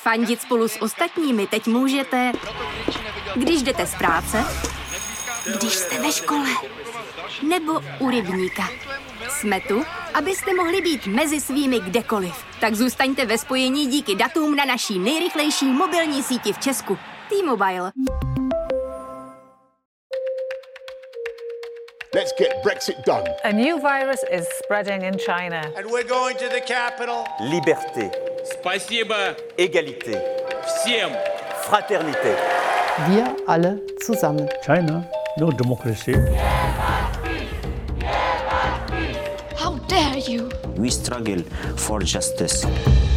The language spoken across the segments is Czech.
Fandit spolu s ostatními teď můžete, když jdete z práce, když jste ve škole, nebo u rybníka. Jsme tu, abyste mohli být mezi svými kdekoliv. Tak zůstaňte ve spojení díky datům na naší nejrychlejší mobilní síti v Česku. T-Mobile. Let's get Brexit done. A new virus is spreading in China. And we're going to the capital. Liberté. Спасибо. Égalité. Всем. Fraternité. Wir alle zusammen. China, no democracy. How dare you? We struggle for justice.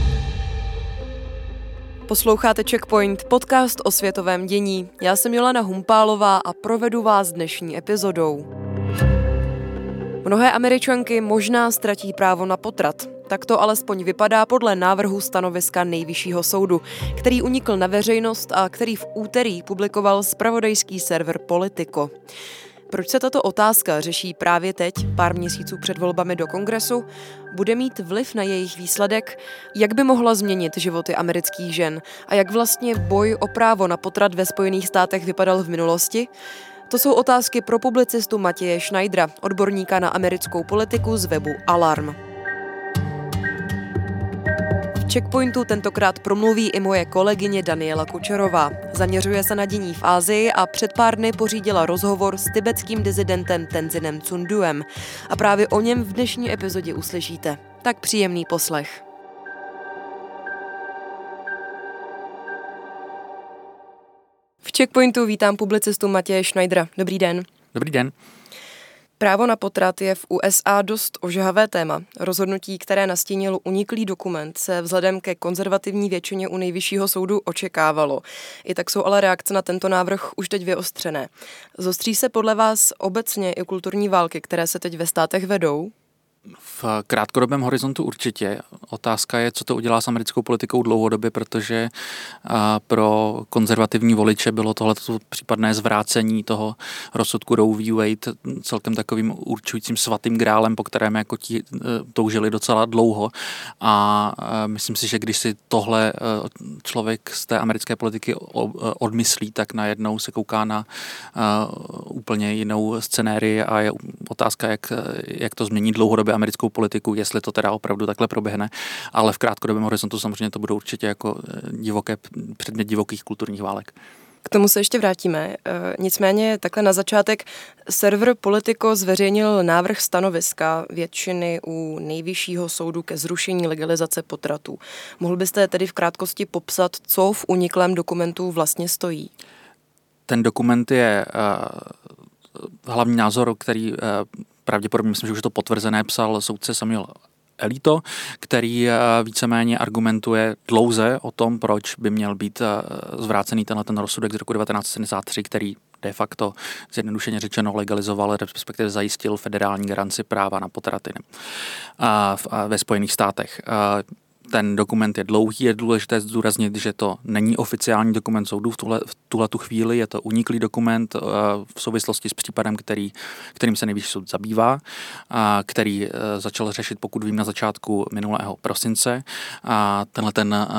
Posloucháte Checkpoint, podcast o světovém dění. Já jsem Jolana Humpálová a provedu vás dnešní epizodou. Mnohé Američanky možná ztratí právo na potrat. Tak to alespoň vypadá podle návrhu stanoviska Nejvyššího soudu, který unikl na veřejnost a který v úterý publikoval zpravodajský server Politico. Proč se tato otázka řeší právě teď, pár měsíců před volbami do Kongresu? Bude mít vliv na jejich výsledek? Jak by mohla změnit životy amerických žen? A jak vlastně boj o právo na potrat ve Spojených státech vypadal v minulosti? To jsou otázky pro publicistu Matěje Schneidera, odborníka na americkou politiku z webu Alarm. V Checkpointu tentokrát promluví i moje kolegyně Daniela Kučerová. Zaměřuje se na dění v Asii a před pár dny pořídila rozhovor s tibetským dizidentem Tenzinem Chunduem. A právě o něm v dnešní epizodě uslyšíte. Tak příjemný poslech. V Checkpointu vítám publicistu Matěje Schneidera. Dobrý den. Dobrý den. Právo na potrat je v USA dost ožahavé téma. Rozhodnutí, které nastínil uniklý dokument, se vzhledem ke konzervativní většině u Nejvyššího soudu očekávalo. I tak jsou ale reakce na tento návrh už teď vyostřené. Zostří se podle vás obecně i kulturní války, které se teď ve státech vedou? V krátkodobém horizontu určitě. Otázka je, co to udělá s americkou politikou dlouhodobě, protože pro konzervativní voliče bylo tohleto případné zvrácení toho rozsudku Roe v. Wade celkem takovým určujícím svatým grálem, po kterém jako ti toužili docela dlouho. A myslím si, že když si tohle člověk z té americké politiky odmyslí, tak najednou se kouká na úplně jinou scenérii a je otázka, jak to změní dlouhodobě americkou politiku, jestli to teda opravdu takhle proběhne, ale v krátkodobém horizontu samozřejmě to budou určitě jako předmět divokých kulturních válek. K tomu se ještě vrátíme. Nicméně takhle na začátek server Politico zveřejnil návrh stanoviska většiny u Nejvyššího soudu ke zrušení legalizace potratů. Mohl byste tedy v krátkosti popsat, co v uniklém dokumentu vlastně stojí? Ten dokument je hlavní názor, který pravděpodobně, myslím, že už je to potvrzené, psal soudce Samuel Alito, který víceméně argumentuje dlouze o tom, proč by měl být zvrácený ten rozsudek z roku 1973, který de facto, zjednodušeně řečeno, legalizoval, respektive zajistil federální garanci práva na potraty ve Spojených státech. Ten dokument je dlouhý, je důležité zdůraznit, že to není oficiální dokument soudu v tuhletu chvíli, je to uniklý dokument v souvislosti s případem, kterým se Nejvyšší soud zabývá, který začal řešit, pokud vím, na začátku minulého prosince. Tenhle ten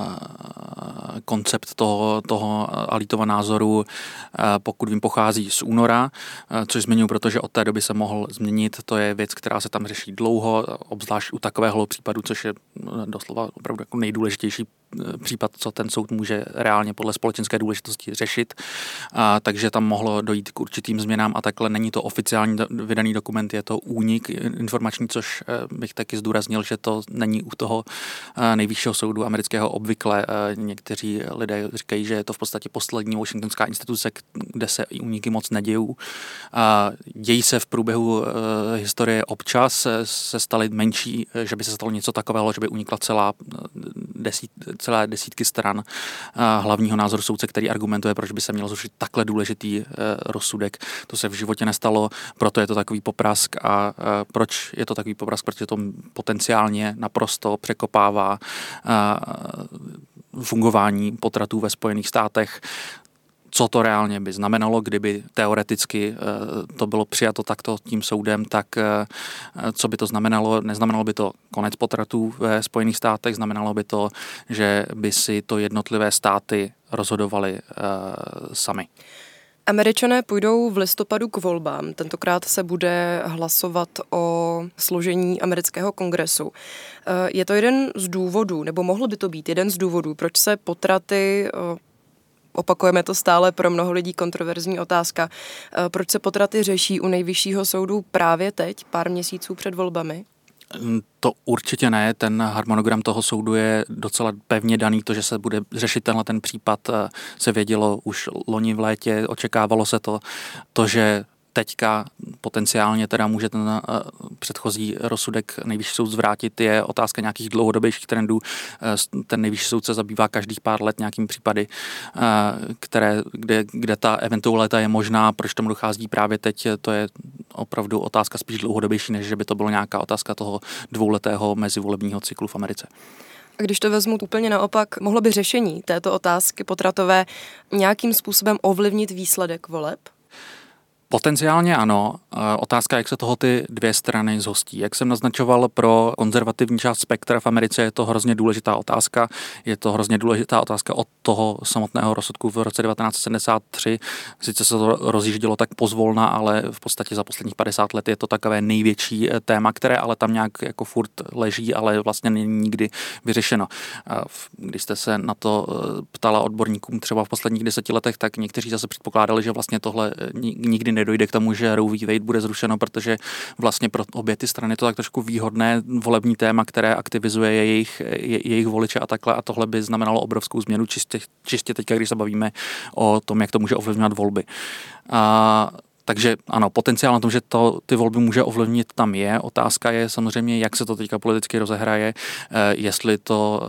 koncept toho Alitova názoru, pokud vím, pochází z února, což zmiňuji, protože od té doby se mohl změnit. To je věc, která se tam řeší dlouho, obzvlášť u takového případu, což je doslova opravdu jako nejdůležitější případ, co ten soud může reálně podle společenské důležitosti řešit. Takže tam mohlo dojít k určitým změnám a takhle není to oficiální vydaný dokument, je to únik informační, což bych taky zdůraznil, že to není u toho Nejvyššího soudu amerického obvykle. Někteří lidé říkají, že je to v podstatě poslední washingtonská instituce, kde se úniky moc nedějou. Dějí se v průběhu historie občas, se staly menší, že by se stalo něco takového, že by unikla celé desítky stran hlavního názoru soudce, který argumentuje, proč by se měl zrušit takhle důležitý rozsudek. To se v životě nestalo, proto je to takový poprask. A proč je to takový poprask? Protože to potenciálně naprosto překopává fungování potratů ve Spojených státech, co to reálně by znamenalo, kdyby teoreticky to bylo přijato takto tím soudem, tak co by to znamenalo? Neznamenalo by to konec potratů ve Spojených státech, znamenalo by to, že by si to jednotlivé státy rozhodovaly sami. Američané půjdou v listopadu k volbám. Tentokrát se bude hlasovat o složení amerického kongresu. Je to jeden z důvodů, nebo mohl by to být jeden z důvodů, proč se potraty, opakujeme to stále, pro mnoho lidí kontroverzní otázka, proč se potraty řeší u Nejvyššího soudu právě teď, pár měsíců před volbami? To určitě ne, ten harmonogram toho soudu je docela pevně daný, to, že se bude řešit tenhle ten případ, se vědělo už loni v létě, očekávalo se to, že teďka potenciálně teda může ten předchozí rozsudek Nejvyšší soud zvrátit, je otázka nějakých dlouhodobějších trendů. Ten Nejvyšší soud se zabývá každých pár let nějakým případy, kde ta eventualita je možná, proč tomu dochází právě teď, to je opravdu otázka spíš dlouhodobější, než že by to bylo nějaká otázka toho dvouletého mezivolebního cyklu v Americe. A když to vezmu úplně naopak, mohlo by řešení této otázky potratové nějakým způsobem ovlivnit výsledek voleb? Potenciálně ano. Otázka, jak se toho ty dvě strany zhostí. Jak jsem naznačoval, pro konzervativní část spektra v Americe je to hrozně důležitá otázka. Je to hrozně důležitá otázka od toho samotného rozsudku v roce 1973. Sice se to rozjíždělo tak pozvolna, ale v podstatě za posledních 50 let je to takové největší téma, které ale tam nějak jako furt leží, ale vlastně není nikdy vyřešeno. Když jste se na to ptala odborníkům třeba v posledních 10 letech, tak někteří zase předpokládali, že vlastně tohle nikdy nedojde k tomu, že Roe v. Wade bude zrušeno, protože vlastně pro obě ty strany je to tak trošku výhodné volební téma, které aktivizuje jejich voliče a takhle, a tohle by znamenalo obrovskou změnu čistě teďka, když se bavíme o tom, jak to může ovlivňovat volby. Takže ano, potenciál na tom, že ty volby může ovlivnit, tam je. Otázka je samozřejmě, jak se to teďka politicky rozehraje, jestli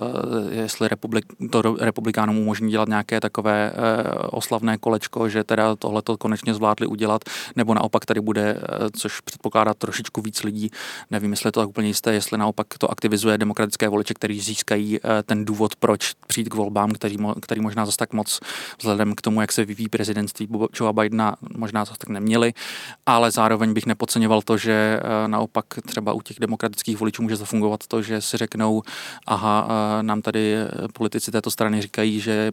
republikánům umožní dělat nějaké takové oslavné kolečko, že teda tohleto konečně zvládli udělat, nebo naopak tady bude, což předpokládá trošičku víc lidí, nevím, jestli je to tak úplně jisté, jestli naopak to aktivizuje demokratické voliče, kteří získají ten důvod, proč přijít k volbám, který možná zase tak moc vzhledem k tomu, jak se vyvíjí prezidentství Joea Bidena, možná zase tak neměli, ale zároveň bych nepodceňoval to, že naopak třeba u těch demokratických voličů může zafungovat to, že si řeknou, aha, nám tady politici této strany říkají, že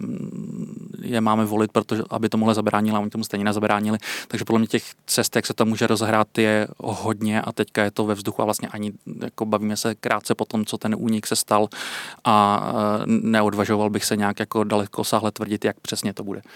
je máme volit, protože aby tomu zabránili, a oni tomu stejně nezabránili. Takže podle mě těch cest, jak se to může rozhrát, je hodně a teďka je to ve vzduchu a vlastně ani jako bavíme se krátce po tom, co ten únik se stal a neodvažoval bych se nějak jako dalekosáhle tvrdit, jak přesně to bude.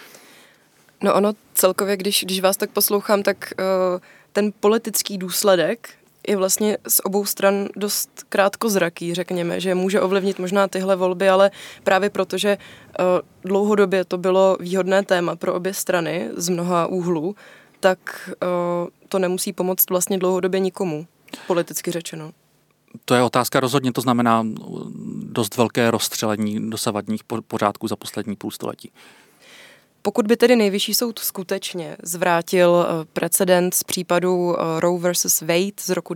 No ono celkově, když vás tak poslouchám, tak ten politický důsledek je vlastně z obou stran dost krátkozraký, řekněme, že může ovlivnit možná tyhle volby, ale právě protože dlouhodobě to bylo výhodné téma pro obě strany z mnoha úhlů, tak to nemusí pomoct vlastně dlouhodobě nikomu, politicky řečeno. To je otázka rozhodně, to znamená dost velké rozstřelení dosavadních pořádků za poslední půlstoletí. Pokud by tedy Nejvyšší soud skutečně zvrátil precedent z případu Roe versus Wade z roku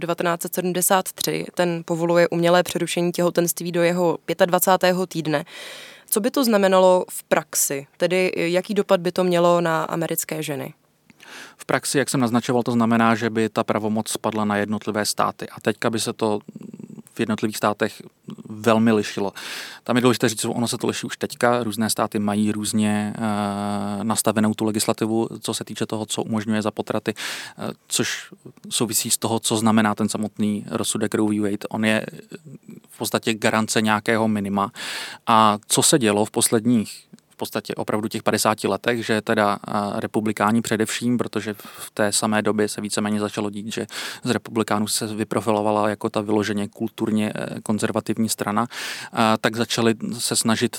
1973, ten povoluje umělé přerušení těhotenství do jeho 25. týdne, co by to znamenalo v praxi? Tedy jaký dopad by to mělo na americké ženy? V praxi, jak jsem naznačoval, to znamená, že by ta pravomoc spadla na jednotlivé státy a teďka by se to v jednotlivých státech velmi lišilo. Tam je důležité říct, ono se to liší už teďka, různé státy mají různě nastavenou tu legislativu, co se týče toho, co umožňuje za potraty, což souvisí z toho, co znamená ten samotný rozsudek Roe v. Wade. On je v podstatě garance nějakého minima. A co se dělo v podstatě opravdu těch 50 letech, že teda republikáni především, protože v té samé době se víceméně začalo dít, že z republikánů se vyprofilovala jako ta vyloženě kulturně konzervativní strana, tak začali se snažit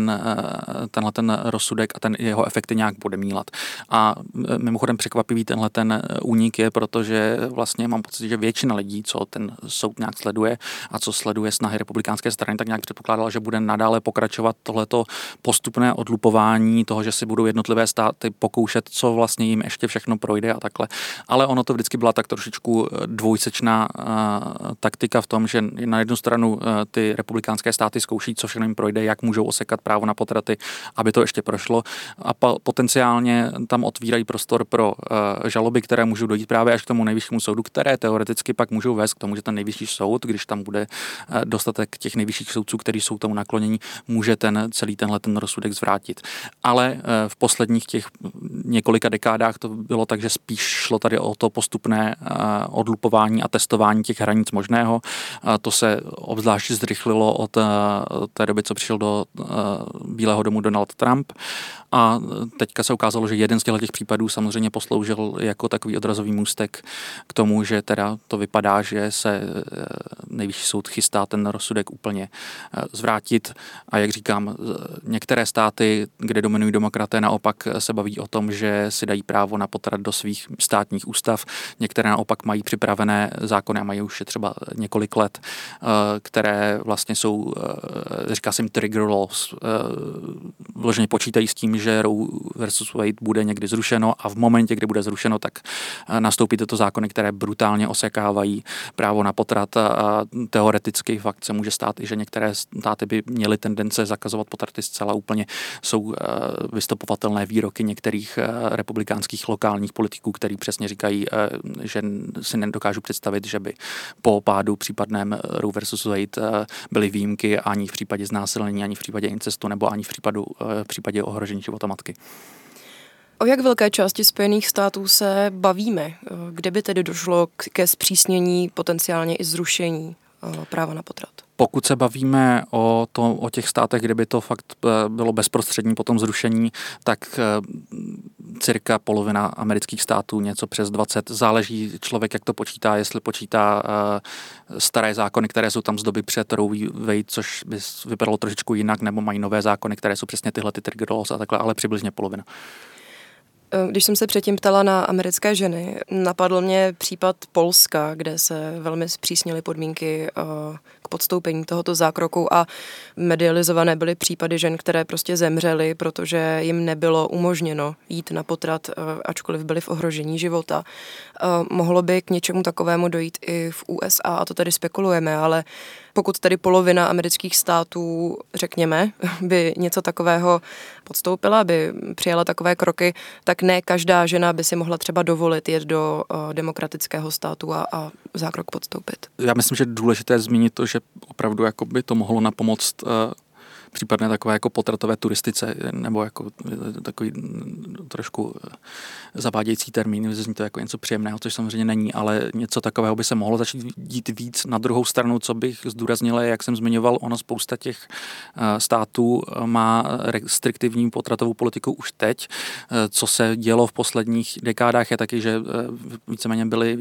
tenhle ten rozsudek a jeho efekty nějak podemílat. A mimochodem překvapivý tenhle ten únik je, protože vlastně mám pocit, že většina lidí, co ten soud nějak sleduje a co sleduje snahy republikánské strany, tak nějak předpokládala, že bude nadále pokračovat tohleto postupné odlupování toho, že si budou jednotlivé státy pokoušet, co vlastně jim ještě všechno projde a takhle. Ale ono to vždycky byla tak trošičku dvojsečná taktika v tom, že na jednu stranu ty republikánské státy zkouší, co všechno jim projde, jak můžou osekat právo na potraty, aby to ještě prošlo, a potenciálně tam otvírají prostor pro žaloby, které můžou dojít právě až k tomu nejvyššímu soudu, které teoreticky pak můžou vést k tomu, že ten nejvyšší soud, když tam bude dostatek těch nejvyšších soudců, kteří jsou tomu naklonění, může celý tenhle rozsudek zvrátit. Ale v posledních těch několika dekádách to bylo tak, že spíš šlo tady o to postupné odlupování a testování těch hranic možného. To se obzvlášť zrychlilo od té doby, co přišel do Bílého domu Donald Trump. A teďka se ukázalo, že jeden z těch případů samozřejmě posloužil jako takový odrazový můstek k tomu, že teda to vypadá, že se nejvyšší soud chystá ten rozsudek úplně zvrátit. A jak říkám, některé státy, kde dominují demokraté, naopak se baví o tom, že si dají právo na potrat do svých státních ústav. Některé naopak mají připravené zákony a mají už třeba několik let, které vlastně jsou, říká se jim trigger laws, vloženě počítají s tím, že Roe versus Wade bude někdy zrušeno a v momentě, kdy bude zrušeno, tak nastoupí tyto zákony, které brutálně osekávají právo na potrat a teoreticky fakt se může stát i, že některé státy by měly tendence zakazovat potraty zcela úplně. Jsou vystupovatelné výroky některých republikánských lokálních politiků, kteří přesně říkají, že si nedokážu představit, že by po pádu případném Roe versus Wade byly výjimky ani v případě znásilnění, ani v případě incestu nebo ani v případě ohrožení života matky. O jak velké části Spojených států se bavíme? Kde by tedy došlo ke zpřísnění, potenciálně i zrušení práva na potrat? Pokud se bavíme o těch státech, kde by to fakt bylo bezprostřední po tom zrušení, tak cirka polovina amerických států, něco přes 20. Záleží člověk, jak to počítá, jestli počítá staré zákony, které jsou tam z doby před Roe Wade, což by vypadalo trošičku jinak, nebo mají nové zákony, které jsou přesně tyhle ty trigger laws a takhle, ale přibližně polovina. Když jsem se předtím ptala na americké ženy, napadl mě případ Polska, kde se velmi zpřísnily podmínky k podstoupení tohoto zákroku a medializované byly případy žen, které prostě zemřely, protože jim nebylo umožněno jít na potrat, ačkoliv byly v ohrožení života. Mohlo by k něčemu takovému dojít i v USA, a to tady spekulujeme, ale pokud tady polovina amerických států, řekněme, by něco takového podstoupila, by přijala takové kroky, tak ne každá žena by si mohla třeba dovolit jet do demokratického státu a zákrok podstoupit. Já myslím, že je důležité zmínit to, že opravdu jako by to mohlo napomoct případné takové jako potratové turistice, nebo jako takový trošku zavádějící termín, zní to jako něco příjemného, což samozřejmě není, ale něco takového by se mohlo začít dít víc. Na druhou stranu, co bych zdůraznil, jak jsem zmiňoval, ono spousta těch států má restriktivní potratovou politiku už teď. Co se dělo v posledních dekádách je taky, že víceméně byly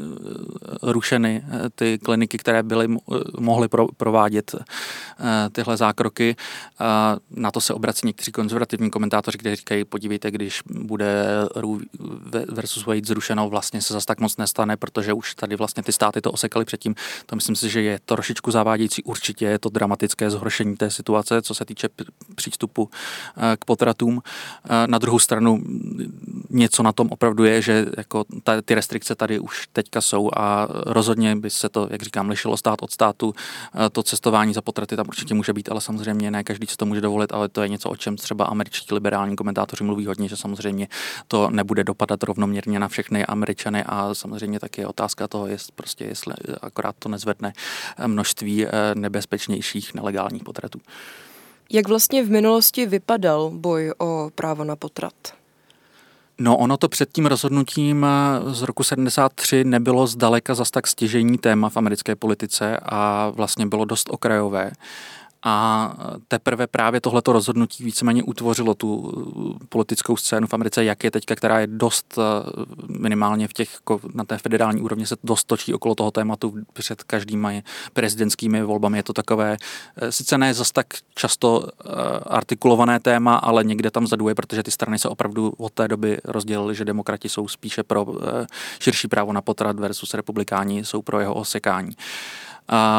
rušeny ty kliniky, které mohly provádět tyhle zákroky. Na to se obrací někteří konzervativní komentátoři, kteří říkají, podívejte, když bude Roe versus Wade zrušeno, vlastně se zas tak moc nestane, protože už tady vlastně ty státy to osekaly předtím. To myslím si, že je to trošičku zavádějící. Určitě je to dramatické zhoršení té situace, co se týče přístupu k potratům. Na druhou stranu něco na tom opravdu je, že jako ty restrikce tady už teďka jsou a rozhodně by se to, jak říkám, lišilo stát od státu. To cestování za potraty tam určitě může být, ale samozřejmě ne každý si to může dovolit, ale to je něco, o čem třeba američtí liberální komentátoři mluví hodně, že samozřejmě to nebude dopadat rovnoměrně na všechny Američany a samozřejmě taky je otázka toho, jestli akorát to nezvedne množství nebezpečnějších nelegálních potratů. Jak vlastně v minulosti vypadal boj o právo na potrat? No, ono to před tím rozhodnutím z roku 73 nebylo zdaleka zas tak stěžejní téma v americké politice a vlastně bylo dost okrajové. A teprve právě tohleto rozhodnutí víceméně utvořilo tu politickou scénu v Americe, jak je teďka, která je dost minimálně na té federální úrovni se dost točí okolo toho tématu před každými prezidentskými volbami. Je to takové, sice ne zas tak často artikulované téma, ale někde tam zaduje, protože ty strany se opravdu od té doby rozdělily, že demokrati jsou spíše pro širší právo na potrat versus republikáni jsou pro jeho osekání.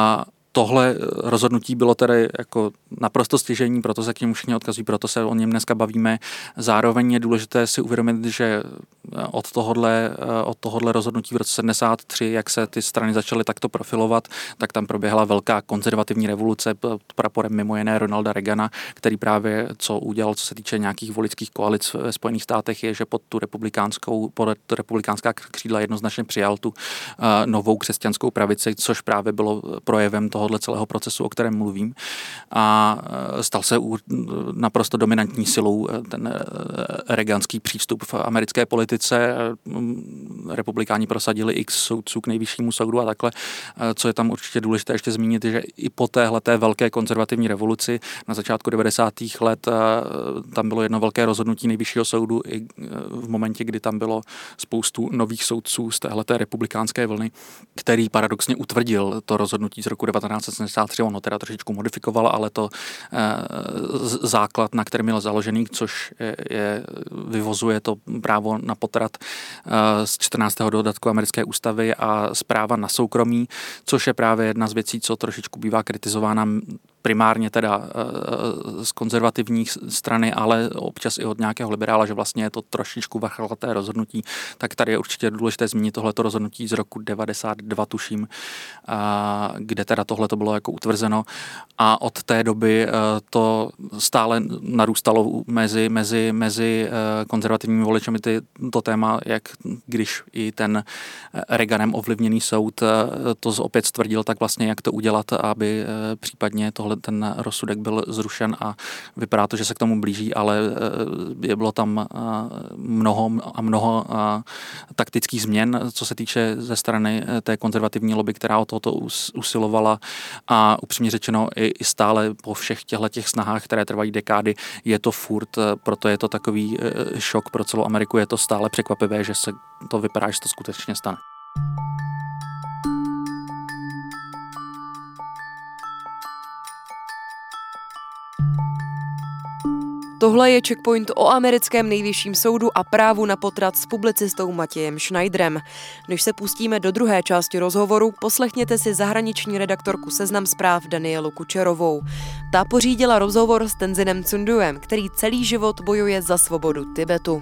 Tohle rozhodnutí bylo tedy jako naprosto stěžejní, proto se k němu všichni odkazují, proto se o něm dneska bavíme. Zároveň je důležité si uvědomit, že od tohohle rozhodnutí v roce 73, jak se ty strany začaly takto profilovat, tak tam proběhla velká konzervativní revoluce pod praporem mimo jiné Ronalda Reagana, který právě co udělal, co se týče nějakých voličských koalic ve Spojených státech, je, že pod republikánská křídla jednoznačně přijal tu novou křesťanskou pravici, což právě bylo projevem tohohle celého procesu, o kterém mluvím. A stal se naprosto dominantní silou ten reaganský přístup v americké politice. Republikáni prosadili x soudců k nejvyššímu soudu a takhle. Co je tam určitě důležité ještě zmínit, že i po téhleté velké konzervativní revoluci na začátku 90. let tam bylo jedno velké rozhodnutí nejvyššího soudu i v momentě, kdy tam bylo spoustu nových soudců z téhleté republikánské vlny, který paradoxně utvrdil to rozhodnutí z roku 1973. On ho teda trošičku modifikoval, ale to základ, na kterém byl založený, což vyvozuje to právo na potrat z 14. dodatku americké ústavy a zpráva na soukromí, což je právě jedna z věcí, co trošičku bývá kritizována primárně teda z konzervativní strany, ale občas i od nějakého liberála, že vlastně je to trošičku vrcholaté rozhodnutí, tak tady je určitě důležité zmínit tohleto rozhodnutí z roku 92, tuším, kde teda tohleto bylo jako utvrzeno a od té doby to stále narůstalo mezi konzervativními voličemi to téma, jak když i ten Reaganem ovlivněný soud to opět stvrdil, tak vlastně jak to udělat, aby případně ten rozsudek byl zrušen a vypadá to, že se k tomu blíží, ale bylo tam mnoho taktických změn, co se týče ze strany té konzervativní lobby, která o tohoto usilovala a upřímně řečeno i stále po všech těch snahách, které trvají dekády, je to furt, proto je to takový šok pro celou Ameriku, je to stále překvapivé, že se to vypadá, že to skutečně stane. Tohle je Checkpoint o americkém nejvyšším soudu a právu na potrat s publicistou Matějem Schneiderem. Než se pustíme do druhé části rozhovoru, poslechněte si zahraniční redaktorku Seznam zpráv Danielu Kučerovou. Ta pořídila rozhovor s Tenzinem Sunduem, který celý život bojuje za svobodu Tibetu.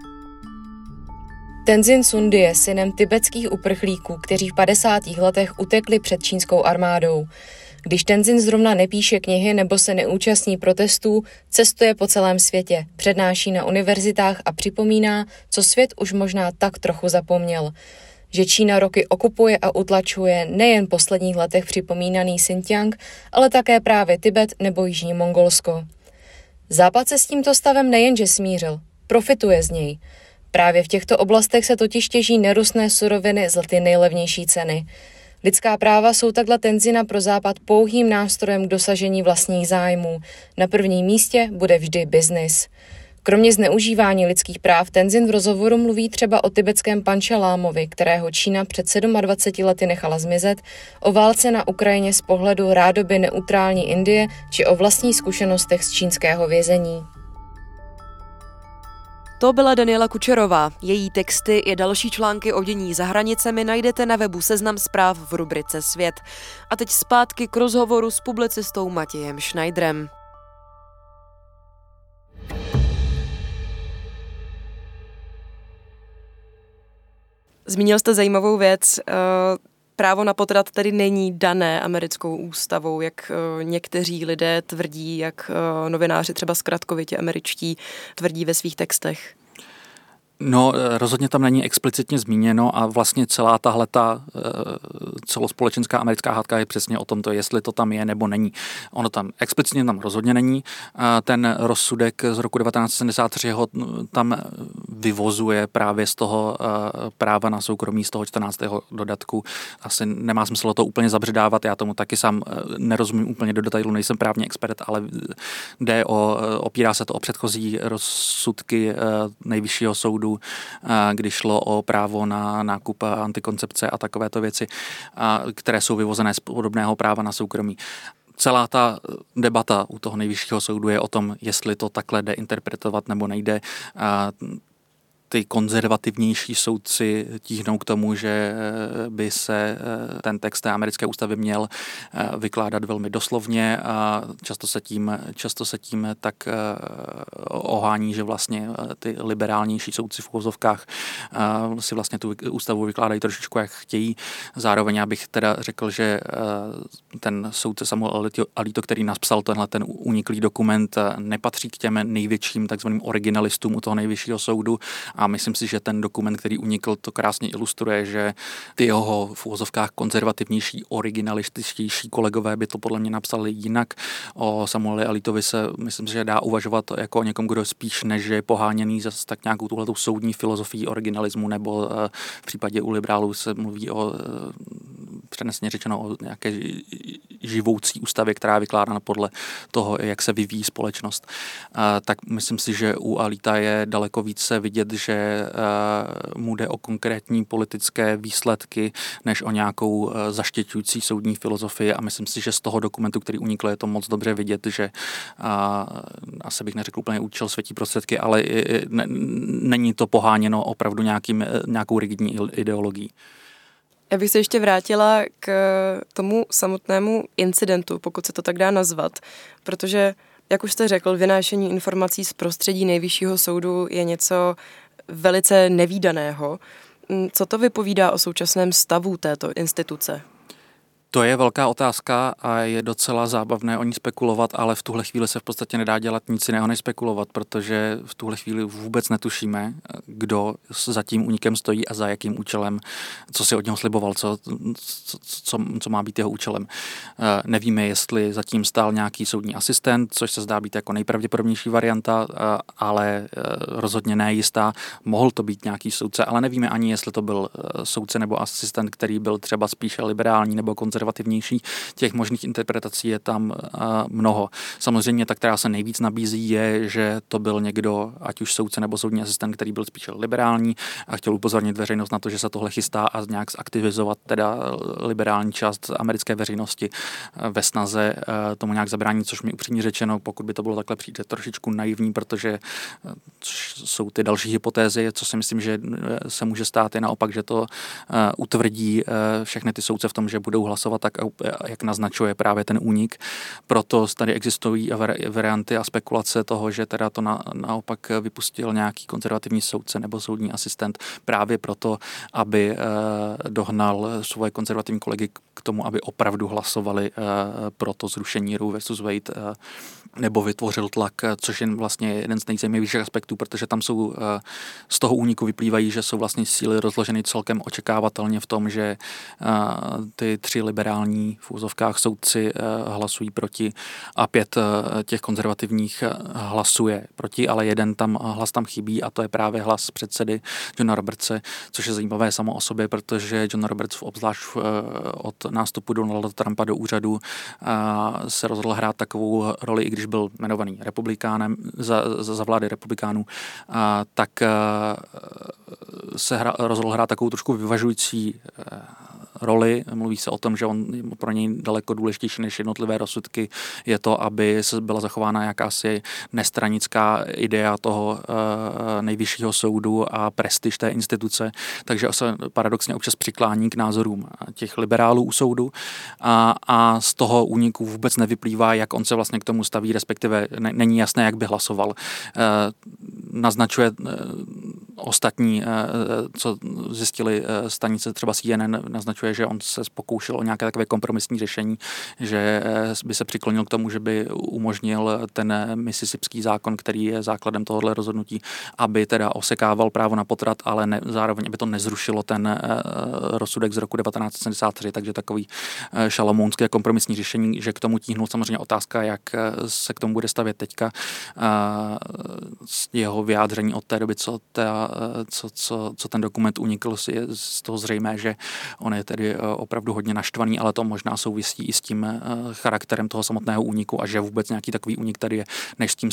Tenzin Sundu je synem tibetských uprchlíků, kteří v 50. letech utekli před čínskou armádou. Když Tenzin zrovna nepíše knihy nebo se neúčastní protestů, cestuje po celém světě, přednáší na univerzitách a připomíná, co svět už možná tak trochu zapomněl. Že Čína roky okupuje a utlačuje nejen v posledních letech připomínaný Xinjiang, ale také právě Tibet nebo Jižní Mongolsko. Západ se s tímto stavem nejenže smířil, profituje z něj. Právě v těchto oblastech se totiž těží nerostné suroviny za ty nejlevnější ceny. Lidská práva jsou takhle Tenzina pro Západ pouhým nástrojem k dosažení vlastních zájmů. Na prvním místě bude vždy biznis. Kromě zneužívání lidských práv Tenzin v rozhovoru mluví třeba o tibetském Panče Lámovi, kterého Čína před 27 lety nechala zmizet, o válce na Ukrajině z pohledu rádoby neutrální Indie či o vlastních zkušenostech z čínského vězení. To byla Daniela Kučerová. Její texty i další články o dění za hranicemi najdete na webu Seznam zpráv v rubrice Svět. A teď zpátky k rozhovoru s publicistou Matějem Schneiderem. Zmínil jste zajímavou věc. Právo na potrat tedy není dané americkou ústavou, jak někteří lidé tvrdí, jak novináři třeba zkratkovitě američtí tvrdí ve svých textech. No, rozhodně tam není explicitně zmíněno a vlastně celá tahleta celospolečenská americká hádka je přesně o tomto, jestli to tam je nebo není. Ono tam explicitně tam rozhodně není. Ten rozsudek z roku 1973 ho tam vyvozuje právě z toho práva na soukromí, z toho 14. dodatku. Asi nemá smysl to úplně zabředávat, já tomu taky sám nerozumím úplně do detailu, nejsem právní expert, ale opírá se to o předchozí rozsudky nejvyššího soudu, když šlo o právo na nákup antikoncepce a takovéto věci, které jsou vyvozené z podobného práva na soukromí. Celá ta debata u toho nejvyššího soudu je o tom, jestli to takhle jde interpretovat nebo nejde. ty konzervativnější soudci tíhnou k tomu, že by se ten text té americké ústavy měl vykládat velmi doslovně a často se tím tak ohání, že vlastně ty liberálnější soudci v uvozovkách si vlastně tu ústavu vykládají trošičku jak chtějí. Zároveň já bych teda řekl, že ten soudce Samuel Alito, který napsal tenhle ten uniklý dokument, nepatří k těm největším takzvaným originalistům u toho nejvyššího soudu a myslím si, že ten dokument, který unikl, to krásně ilustruje, že ty jeho v uvozovkách konzervativnější, originalističtější kolegové by to podle mě napsali jinak. O Samueli Alitovi se myslím, že dá uvažovat jako o někom, kdo spíš než je poháněný zase tak nějakou tuhletou soudní filozofii originalismu, nebo v případě u liberálů se mluví o přenesně řečeno o nějaké živoucí ústavě, která je vykládána podle toho, jak se vyvíjí společnost. Tak myslím si, že u Alita je daleko více vidět, že mu jde o konkrétní politické výsledky, než o nějakou zaštěťující soudní filozofii a myslím si, že z toho dokumentu, který unikl, je to moc dobře vidět, že asi bych neřekl úplně účel světí prostředky, ale není to poháněno opravdu nějakou rigidní ideologií. Já bych se ještě vrátila k tomu samotnému incidentu, pokud se to tak dá nazvat, protože, jak už jste řekl, vynášení informací z prostředí nejvyššího soudu je něco velice nevídaného. Co to vypovídá o současném stavu této instituce? To je velká otázka a je docela zábavné o ní spekulovat, ale v tuhle chvíli se v podstatě nedá dělat nic jiného než spekulovat, protože v tuhle chvíli vůbec netušíme, kdo za tím únikem stojí a za jakým účelem, co si od něho sliboval, co má být jeho účelem. Nevíme, jestli zatím stál nějaký soudní asistent, což se zdá být jako nejpravděpodobnější varianta, ale rozhodně nejistá. Mohl to být nějaký soudce, ale nevíme ani, jestli to byl soudce nebo asistent, který byl třeba spíše liberální nebo konzervativnější. Těch možných interpretací je tam mnoho. Samozřejmě ta, která se nejvíc nabízí, je, že to byl někdo, ať už soudce nebo soudní asistent, který byl spíše liberální a chtěl upozornit veřejnost na to, že se tohle chystá a nějak zaktivizovat teda liberální část americké veřejnosti ve snaze tomu nějak zabránit, což mi upřímně řečeno, pokud by to bylo takhle, přijde trošičku naivní, protože jsou ty další hypotézy, co si myslím, že se může stát, je naopak, že to utvrdí všechny ty soudce v tom, že budou hlasovat tak, jak naznačuje právě ten únik. Proto tady existují varianty a spekulace toho, že teda to naopak vypustil nějaký konzervativní soudce nebo soudní asistent právě proto, aby dohnal svoje konzervativní kolegy k tomu, aby opravdu hlasovali pro to zrušení Roe versus Wade, nebo vytvořil tlak, což je vlastně jeden z nejzajímavějších aspektů, protože tam jsou z toho úniku vyplývají, že jsou vlastně síly rozloženy celkem očekávatelně v tom, že ty 3 liberální v úzovkách soudci hlasují proti a 5 těch konzervativních hlasuje proti, ale jeden hlas tam chybí a to je právě hlas předsedy Johna Robertse, což je zajímavé samo o sobě, protože John Roberts obzvlášť od nástupu Donalda Trumpa do úřadu se rozhodl hrát takovou roli, i když byl jmenovaný republikánem za vlády republikánů, tak se rozhodl hrát takovou trošku vyvažující roli. Mluví se o tom, že on pro něj daleko důležitější než jednotlivé rozsudky je to, aby byla zachována jakási nestranická idea toho nejvyššího soudu a prestiž té instituce, takže se paradoxně občas přiklání k názorům těch liberálů u soudu a z toho úniku vůbec nevyplývá, jak on se vlastně k tomu staví, respektive není jasné, jak by hlasoval. Naznačuje ostatní, co zjistili stanice třeba CNN, naznačuje, že on se pokoušel o nějaké takové kompromisní řešení, že by se přiklonil k tomu, že by umožnil ten Mississipský zákon, který je základem tohohle rozhodnutí, aby teda osekával právo na potrat, ale zároveň aby to nezrušilo ten rozsudek z roku 1973, takže takový šalamounské kompromisní řešení, že k tomu tíhnou samozřejmě otázka, jak se k tomu bude stavět teďka. Jeho vyjádření od té doby, co ten dokument unikl, je z toho zřejmé, že on je tedy opravdu hodně naštvaný, ale to možná souvisí i s tím charakterem toho samotného úniku a že vůbec nějaký takový únik tady je, než s tím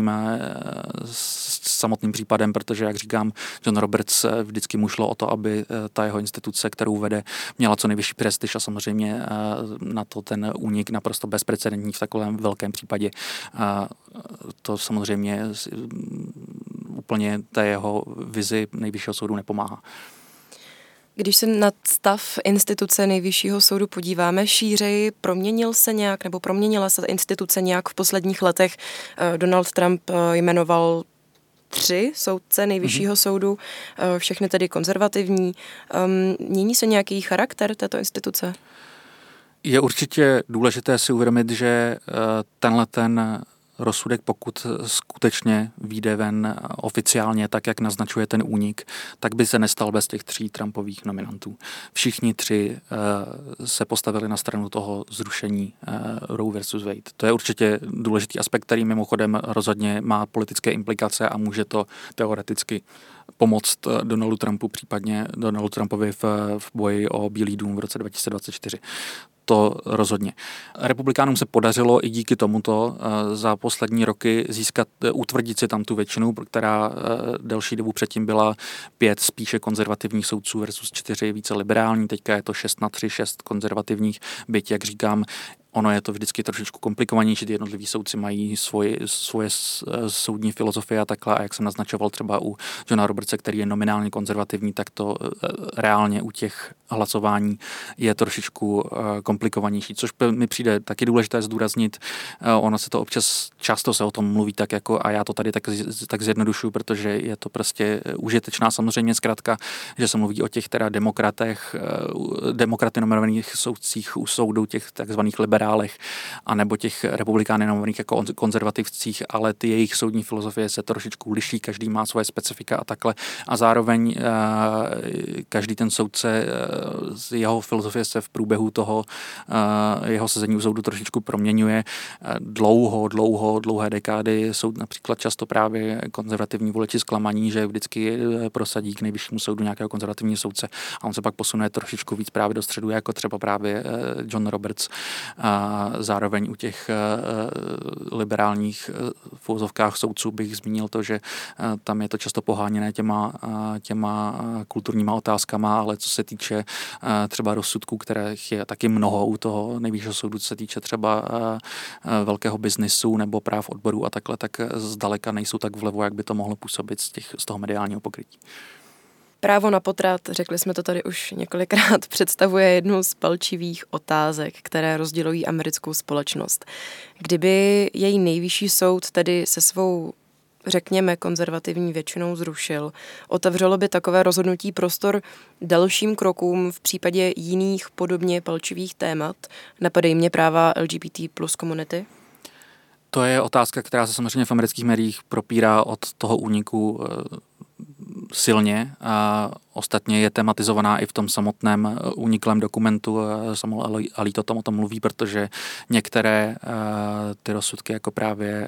samotným případem, protože, jak říkám, John Roberts vždycky mu šlo o to, aby ta jeho instituce, kterou vede, měla co nejvyšší prestiž a samozřejmě na to ten únik naprosto bezprecedentní v takovém velkém případě. To samozřejmě úplně té jeho vizi nejvyššího soudu nepomáhá. Když se na stav instituce nejvyššího soudu podíváme šířeji, proměnila se ta instituce nějak v posledních letech? Donald Trump jmenoval 3 soudce nejvyššího soudu, všechny tedy konzervativní. Mění se nějaký charakter této instituce? Je určitě důležité si uvědomit, že ten rozsudek, pokud skutečně vyjde ven oficiálně, tak jak naznačuje ten únik, tak by se nestal bez těch 3 Trumpových nominantů. Všichni 3 se postavili na stranu toho zrušení Roe versus Wade. To je určitě důležitý aspekt, který mimochodem rozhodně má politické implikace a může to teoreticky pomoct Donaldu Trumpu, případně Donaldu Trumpovi v boji o Bílý dům v roce 2024. To rozhodně. Republikánům se podařilo i díky tomuto za poslední roky utvrdit si tam tu většinu, která delší dobu předtím byla 5 spíše konzervativních soudců versus 4 více liberální, teďka je to 6-3, 6 konzervativních, byť, jak říkám, ono je to vždycky trošičku komplikovanější, ty jednotliví soudci mají svoje soudní filozofie a takhle, a jak jsem naznačoval třeba u Johna Robertse, který je nominálně konzervativní, tak to reálně u těch hlasování je trošičku komplikovanější, což mi přijde taky důležité zdůraznit. Ono se to občas, často se o tom mluví tak jako, a já to tady tak zjednodušuju, protože je to prostě užitečná samozřejmě zkratka, že se mluví o těch teda demokraty nominovaných soudcích u soudu, těch takzvaných liberálech, anebo těch republikány nominovaných jako konzervativcích, ale ty jejich soudní filozofie se trošičku liší, každý má svoje specifika a takhle. A zároveň každý ten soudce, jeho filozofie se v průběhu toho jeho sezení u soudu trošičku proměňuje. Dlouhé dekády jsou například často právě konzervativní voliči zklamaní, že vždycky prosadí k nejvyššímu soudu nějakého konzervativního soudce a on se pak posune trošičku víc právě do středu, jako třeba právě John Roberts. Zároveň u těch liberálních v uvozovkách soudců bych zmínil to, že tam je to často poháněné těma kulturníma otázkama, ale co se týče třeba rozsudků, kterých je taky mnoho u toho nejvyššího soudu, co se týče třeba velkého biznisu nebo práv odborů a takhle, tak zdaleka nejsou tak vlevo, jak by to mohlo působit z toho mediálního pokrytí. Právo na potrat, řekli jsme to tady už několikrát, představuje jednu z palčivých otázek, které rozdělují americkou společnost. Kdyby její nejvyšší soud tedy se svou, řekněme, konzervativní většinou zrušil, otevřelo by takové rozhodnutí prostor dalším krokům v případě jiných podobně palčivých témat? Napadají mě práva LGBT plus komunity? To je otázka, která se samozřejmě v amerických médiích propírá od toho úniku silně. A ostatně je tematizovaná i v tom samotném uniklém dokumentu. Samuel Alito o tom mluví, protože některé ty rozsudky jako právě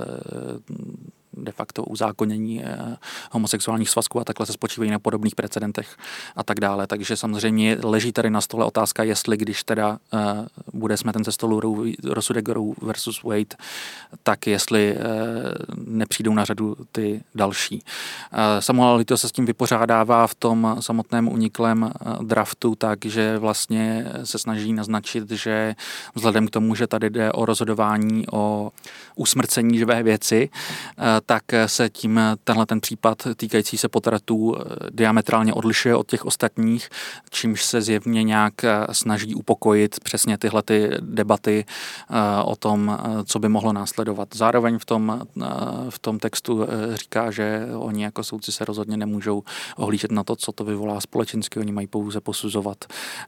de facto uzákonění homosexuálních svazků a takhle se spočívají na podobných precedentech a tak dále. Takže samozřejmě leží tady na stole otázka, jestli když teda bude smeten ze stolu rozsudek Roe versus Wade, tak jestli nepřijdou na řadu ty další. Samuel Alito se s tím vypořádává v tom samotném uniklém draftu tak, že vlastně se snaží naznačit, že vzhledem k tomu, že tady jde o rozhodování o usmrcení živé věci, tak se tím tenhle ten případ týkající se potratů diametrálně odlišuje od těch ostatních, čímž se zjevně nějak snaží upokojit přesně tyhle ty debaty o tom, co by mohlo následovat. Zároveň v tom textu říká, že oni jako soudci se rozhodně nemůžou ohlížet na to, co to vyvolá společensky, oni mají pouze posuzovat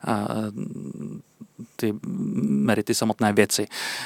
ty merity samotné věci.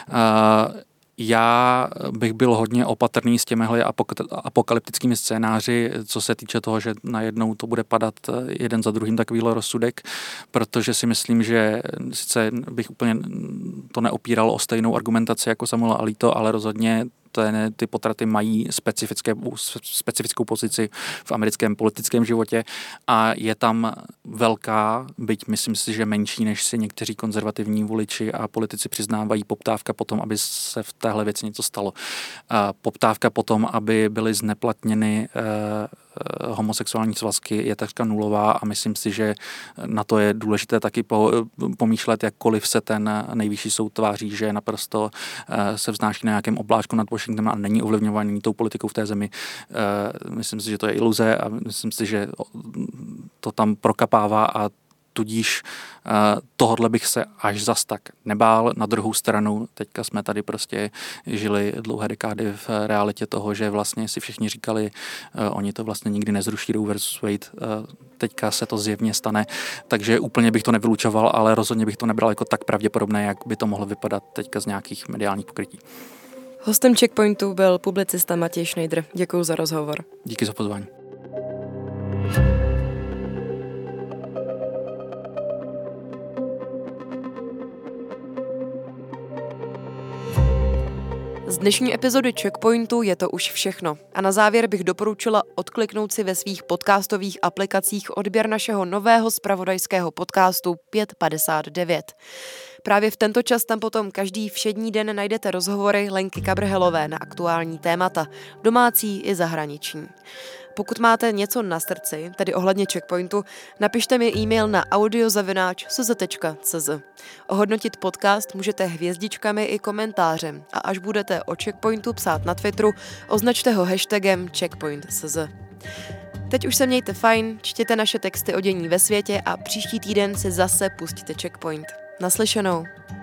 Já bych byl hodně opatrný s těmihle apokalyptickými scénáři, co se týče toho, že najednou to bude padat jeden za druhým takovýhle rozsudek, protože si myslím, že sice bych úplně to neopíral o stejnou argumentaci jako Samuel Alito, ale rozhodně ty potraty mají specifickou pozici v americkém politickém životě a je tam velká, byť myslím si, že menší, než si někteří konzervativní voliči a politici přiznávají, poptávka potom, aby se v téhle věci něco stalo. Poptávka potom, aby byly zneplatněny homosexuální svazky je takřka nulová a myslím si, že na to je důležité taky pomýšlet, jakkoliv se ten nejvyšší soud tváří, že naprosto se vznáší na nějakém obláčku nad Washingtonem a není ovlivňovaný tou politikou v té zemi. Myslím si, že to je iluze a myslím si, že to tam prokapává a tudíž tohodle bych se až zas tak nebál. Na druhou stranu, teďka jsme tady prostě žili dlouhé dekády v realitě toho, že vlastně si všichni říkali, oni to vlastně nikdy nezruší Roe versus Wade, teďka se to zjevně stane, takže úplně bych to nevylučoval, ale rozhodně bych to nebral jako tak pravděpodobné, jak by to mohlo vypadat teďka z nějakých mediálních pokrytí. Hostem Checkpointu byl publicista Matěj Schneider. Děkuji za rozhovor. Díky za pozvání. Z dnešní epizody Checkpointu je to už všechno. A na závěr bych doporučila odkliknout si ve svých podcastových aplikacích odběr našeho nového zpravodajského podcastu 559. Právě v tento čas tam potom každý všední den najdete rozhovory Lenky Kabrhelové na aktuální témata, domácí i zahraniční. Pokud máte něco na srdci, tedy ohledně Checkpointu, napište mi e-mail na audio@cz.cz. Ohodnotit podcast můžete hvězdičkami i komentářem a až budete o Checkpointu psát na Twitteru, označte ho hashtagem checkpoint.cz. Teď už se mějte fajn, čtěte naše texty o dění ve světě a příští týden si zase pustíte Checkpoint. Naslyšenou.